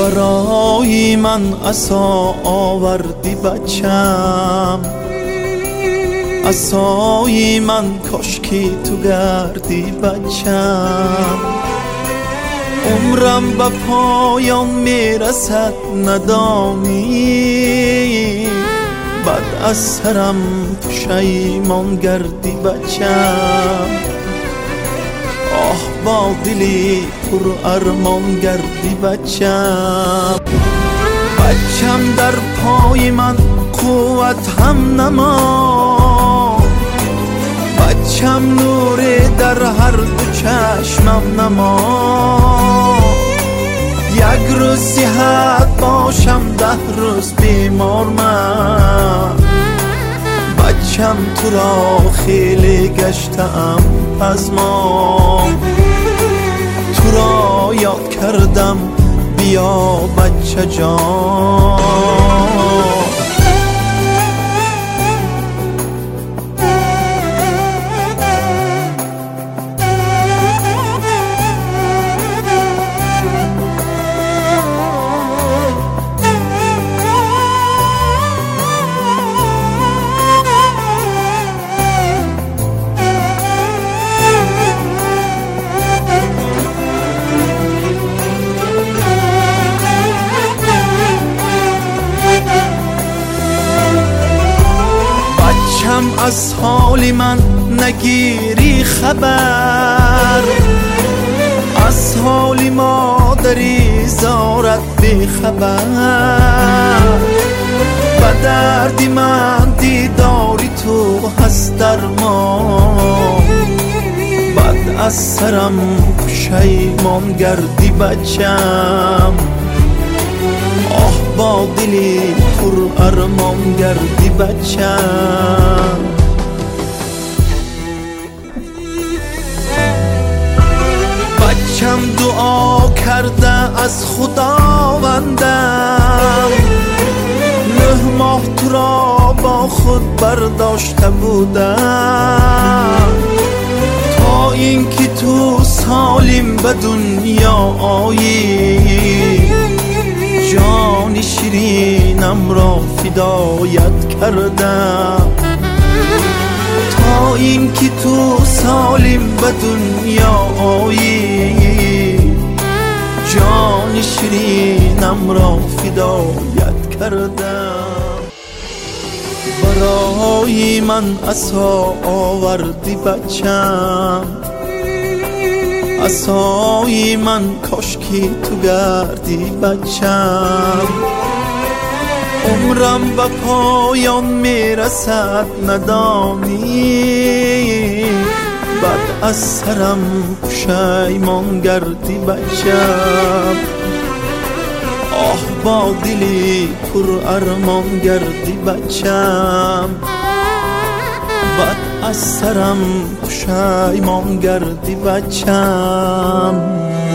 برای من عصا آوردی بچم، عصای من کاشکی تو گردی بچم. عمرم به پایان میرسد ندانی، بعد از سرم پشیمان گردی بچم. آه با دلی پر ارمان گردی بچم. بچم در پای من قوت هم نما، بچم نور در هر دو چشمم نما. یک روز صحت باشم 10 روز بیمار من، بچم تو را خیلی گشتم از ما. تو را یاد کردم بیا بچه جان. از حال من نگیری خبر، از حال مادری زارت بی خبر. به دردی من دیداری تو هست درمان، بعد از سرم پشیمان گردی بچم. آه با دلی پر ارمان گردی بچم. بچم دعا کرده از خداوندم، 9 ماه تو را با خود برداشته بودم، تا اینکه تو سالم به دنیا آیی. جان شیرینم را فدایت کردم، تا اینکه تو سالم به دنیا آیی. جان شیرینم را فدایت کردم. برای من عصا آوردی بچم، عصای من کاشکی تو گردی بچم. عمرم به پایان میرسد ندانی، بعد از سرم پشیمان گردی بچم. آه با دلی پر ارمان گردی بچم، بعد از سرم پشیمان گردی بچم.